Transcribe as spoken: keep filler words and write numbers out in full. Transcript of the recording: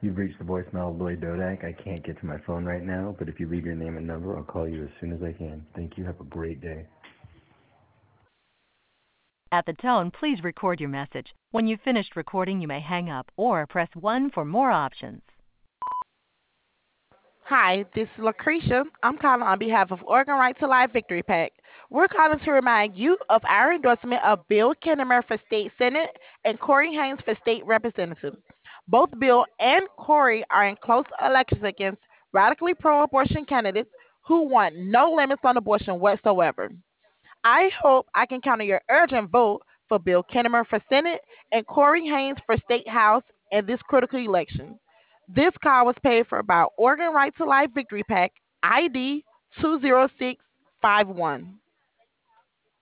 You've reached the voicemail of Lloyd Dodak. I can't get to my phone right now, but if you leave your name and number, I'll call you as soon as I can. Thank you. Have a great day. At the tone, please record your message. When you've finished recording, you may hang up or press one for more options. Hi, this is Lucretia. I'm calling on behalf of Oregon Right to Life Victory PAC. We're calling to remind you of our endorsement of Bill Kinnemer for State Senate and Corey Haynes for State Representative. Both Bill and Corey are in close elections against radically pro-abortion candidates who want no limits on abortion whatsoever. I hope I can count on your urgent vote for Bill Kinnemer for Senate and Corey Haynes for State House in this critical election. This call was paid for by Oregon Right to Life Victory PAC, I D two zero six five one.